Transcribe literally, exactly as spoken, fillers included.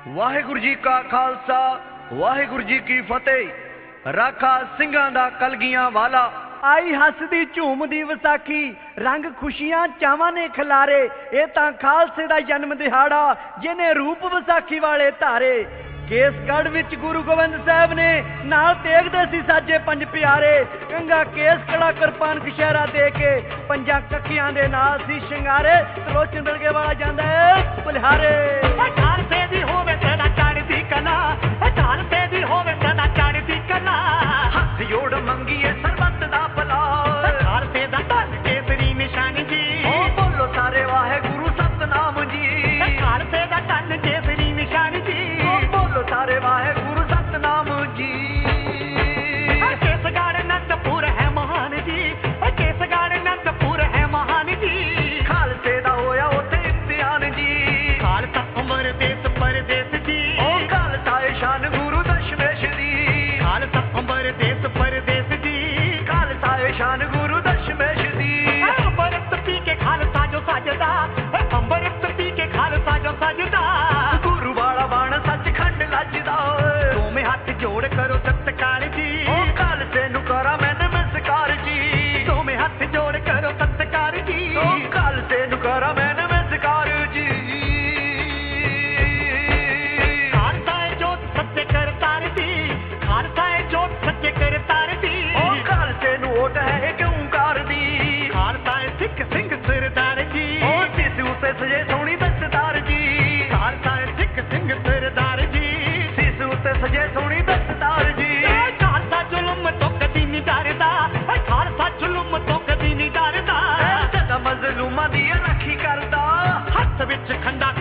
ਵਾਹਿਗੁਰੂ ਜੀ ਕਾ ਖਾਲਸਾ ਵਾਹਿਗੁਰੂ ਜੀ ਕੀ ਫਤਿਹ। ਰਾਖਾ ਸਿੰਘਾਂ ਦਾ ਕਲਗੀਆਂ ਵਾਲਾ ਆਈ ਹੱਸਦੀ ਝੂਮਦੀ ਵਿਸਾਖੀ, ਰੰਗ ਖੁਸ਼ੀਆਂ ਚਾਵਾਂ ਨੇ ਖਿਲਾਰੇ। ਇਹ ਤਾਂ ਖਾਲਸੇ ਦਾ ਜਨਮ ਦਿਹਾੜਾ, ਜਿਹਨੇ ਰੂਪ ਵਿਸਾਖੀ ਵਾਲੇ ਧਾਰੇ। ਕੇਸਗੜ੍ਹ ਵਿੱਚ ਗੁਰੂ ਗੋਬਿੰਦ ਸਾਹਿਬ ਨੇ ਨਾਲ ਤੇਗਦੇ ਸੀ ਸਾਜੇ ਪੰਜ ਪਿਆਰੇ। ਕੰਗਾ ਕੇਸ ਕੜਾ ਕਿਰਪਾਨ ਕਸ਼ਹਿਰਾ ਦੇ ਕੇ ਪੰਜਾਂ ਕੱਖੀਆਂ ਦੇ ਨਾਲ ਸੀ ਸ਼ਿੰਗਾਰੇ। ਤਰੋਚਨ ਬਿਲਗੇ ਵਾਲਾ ਜਾਂਦਾ ਹੈ ਬਲਿਹਾਰੇ। ਖਾਲਸੇ ਦੀ ਹੋਵੇ ਸਦਾ ਚੜ੍ਹਦੀ ਕਲਾ, ਖਾਲਸੇ ਦੀ ਹੋਵੇ ਸਦਾ ਚੜ੍ਹਦੀ ਕਲਾ। ਹੱਥ ਜੋੜ ਮੰਗੀਏ ਸਰਬੱਤ ਦਾ ਭਲਾ, ਖਾਲਸੇ ਦਾ ਧੰਨ ਕੇਸਰੀ ਨਿਸ਼ਾਨ ਜੀ। ਓ ਬੋਲੋ ਸਾਰੇ ਵਾਹਿਗੁਰੂ ਸਤਨਾਮ ਜੀ। ਖਾਲਸੇ ਦਾ ਧੰਨ ਕੇਸਰੀ ਨਿਸ਼ਾਨ ਜੀ। ਓ ਬੋਲੋ ਸਾਰੇ ਵਾਹਿਗੁਰੂ ਸਤਨਾਮ ਜੀ। ਕੇਸਗੜ੍ਹ ਅਨੰਦਪੁਰ ਹੈ ਮਹਾਨ ਜੀ, ਕੇਸਗੜ੍ਹ ਅਨੰਦਪੁਰ ਹੈ ਮਹਾਨ ਜੀ। ਖਾਲਸੇ ਦਾ ਹੋਇਆ ਉੱਥੇ ਇਮਤਿਹਾਨ ਜੀ। ਖਾਲਸਾ ਅਮਰ ਦੇਸ ਪਰਦੇਸ ਜੀ। ਓ ਖਾਲਸਾ ਏ ਸ਼ਾਨ ਗੁਰੂ ਦਸ਼ਮੇਸ਼ ਦੀ। ਖਾਲਸਾ ਅਮਰ ਦੇਸ ਪਰਦੇਸ ਜੀ। ਖਾਲਸਾ ਏ ਸ਼ਾਨ ਗੁਰੂ ਦਸ਼ਮੇਸ਼ ਦੀ। ਅੰਮ੍ਰਿਤ ਪੀ ਕੇ ਖਾਲਸਾ ਜੋ ਸਜਦਾ, ਅੰਮ੍ਰਿਤ ਪੀ ਕੇ ਖਾਲਸਾ ਜੋ ਸਜਦਾ। ਗੁਰੂ ਵਾਲਾ ਬਾਣ ਸੱਚਖੰਡ ਲੱਜਦਾ। ਦੋਵੇਂ ਹੱਥ ਜੋੜ ਕਰੋ ਸਤਿਕਾਰ ਜੀ। ਓ ਖਾਲਸੇ ਨੂੰ ਕਰਾਂ ਮੈਂ ਨਮਸਕਾਰ ਜੀ। ਦੋਵੇਂ ਹੱਥ ਜੋੜ ਕਰੋ ਸਤਿਕਾਰ ਜੀ। ਓ ਖਾਲਸੇ ਨੂੰ ਕਰਾਂ ਮੈਂ ਨਮਸਕਾਰ ਜੀ। ਖਾਲਸਾ ਏ ਜੋਤ ਸੱਚੇ ਕਰਤਾਰ ਦੀ, ਖਾਲਸਾ ਏ ਜੋਤ ਸੱਚੇ ਕਰਤਾਰ ਦੀ। ਓ ਖਾਲਸੇ ਨੂੰ ਓਟ ਹੈ ਇੱਕ ਓਂਕਾਰ ਦੀ। ਖਾਲਸਾ ਏ ਸਿੱਖ ਸਿੰਘ ਸਰਦਾਰ ਜੀ। ਓ ਸਿੱਧ ਉੱਤੇ ਸਜੇ ਸੋਹਣੀ ਦਸਤਾਰ ਜੀ। ਖਾਲਸਾ ਏ ਸਿੱਖ ਸਿੰਘ ਸਰਦਾਰ ਜੀ। ਸਿੱਧ ਉੱਤੇ ਸਜੇ ਸੋਹਣੀ ਦਸਤਾਰ ਜੀ। ਖਾਲਸਾ ਜ਼ੁਲਮ ਤੋਂ ਕਦੀ ਨਹੀਂ ਡਰਦਾ, ਖਾਲਸਾ ਜ਼ੁਲਮ ਤੋਂ ਕਦੀ ਨਹੀਂ ਡਰਦਾ। ਸਦਾ ਮਜ਼ਲੂਮਾਂ ਦੀ ਰਾਖੀ ਕਰਦਾ। ਹੱਥ ਵਿੱਚ ਖੰਡਾ